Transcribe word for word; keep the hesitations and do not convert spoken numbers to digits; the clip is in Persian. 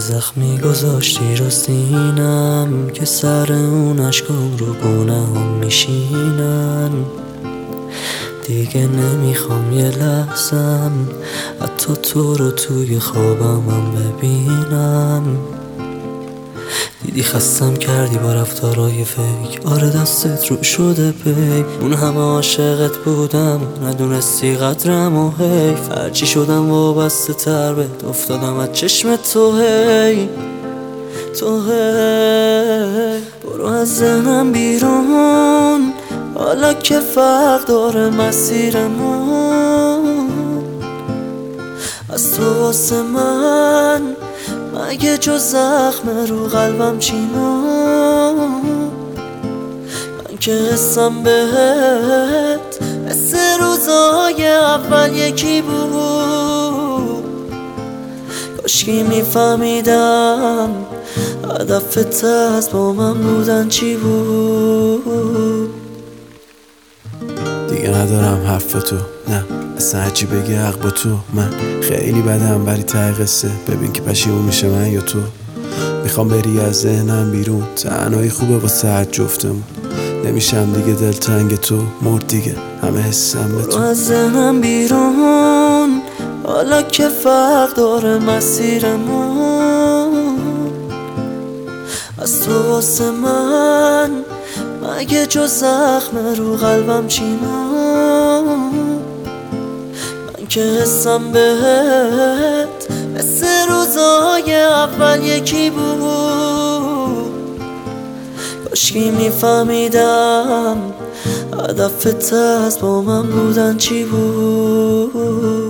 زخمی گذاشتی رو سینم که سر اون اشکام رو گناهم میشینن. دیگه نمیخوام یه لحظم حتی تو رو توی خوابم هم ببینم. دیدی خستم کردی با رفتارای فیک، آره دستت رو شده پیک. اون همه عاشقت بودم ندونستی قدرم و حیف. هرچی شدم وابسته تر بهت افتادم از چشم تو هی تو هی. برو از ذهنم بیرون حالا که فرق داره مسیرمون. از تو واسه من مگه جز زخم رو قلبم چی موند؟ من که حسم بهت حس روزای اول یکی بود. کاشکی میفهمیدم هدفت از با من بودن چی بود. دیگه ندارم حرف تو، نه اصلا هرچی بگی حق با تو. من خیلی بدم ولی ته قصه ببین که پشیمون میشه من یا تو. میخوام بری از ذهنم بیرون، تنهایی خوبه واسه هر جفتمون. نمیشم دیگه دلتنگ تو، مرد دیگه همه حسم به تو. از ذهنم بیرون حالا که فرق داره مسیرمون. از تو واسه من مگه جز زخم رو قلبم چی موند؟ من که حسم بهت حس روزای اول یکی بود. کاشکی میفهمیدم هدفت از با من بودن چی بود.